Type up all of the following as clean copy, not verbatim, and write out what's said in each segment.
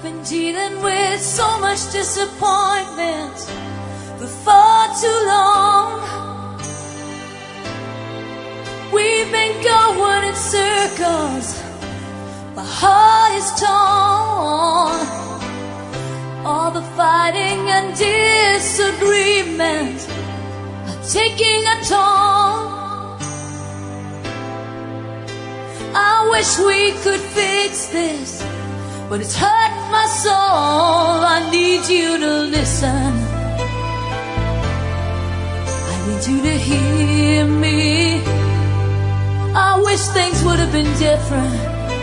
been dealing with so much disappointment for far too long. We've been going in circles, my heart is torn. All the fighting and disagreement are taking a toll. I wish we could fix this, but it's hurting my soul. I need you to listen. I need you to hear me. I wish things would have been different,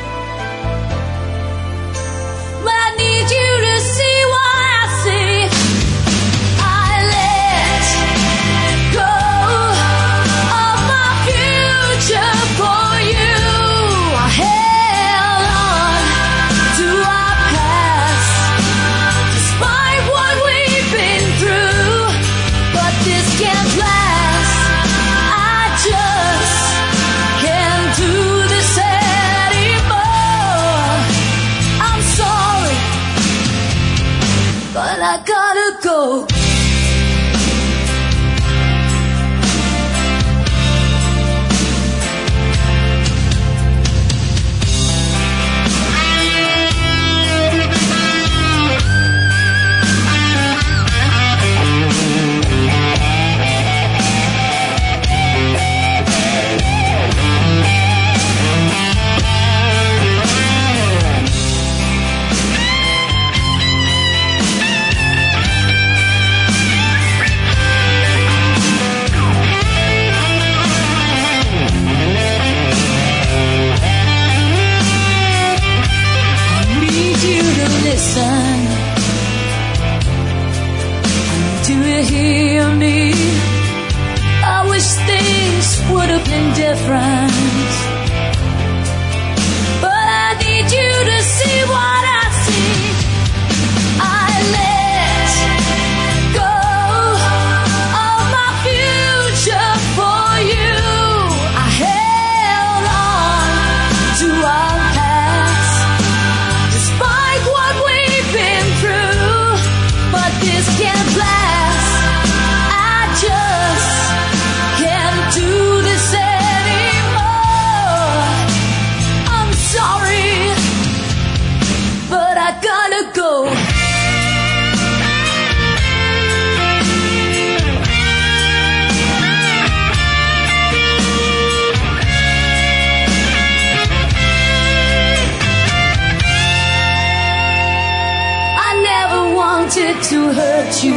but I need you to see what I see. I let go of my future for you. I held on to our past, despite what we've been through. But this can't last. I just can't do this anymore. I'm sorry, but I gotta go. Listen, I need you to hear me. I wish things would have been different, but I need you to see what I see. I let go of my future for you. I held on to our past, despite what we've been through. But this can't last. I just can't do this anymore. I'm sorry, but I gotta go. To hurt you,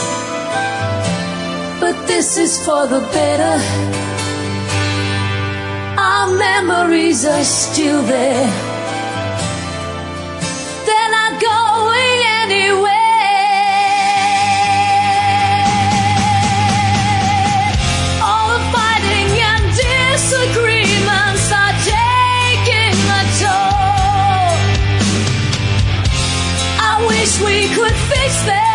but this is for the better. Our memories are still there. They're not going anywhere. All the fighting and disagreements are taking a toll. I wish we could fix them,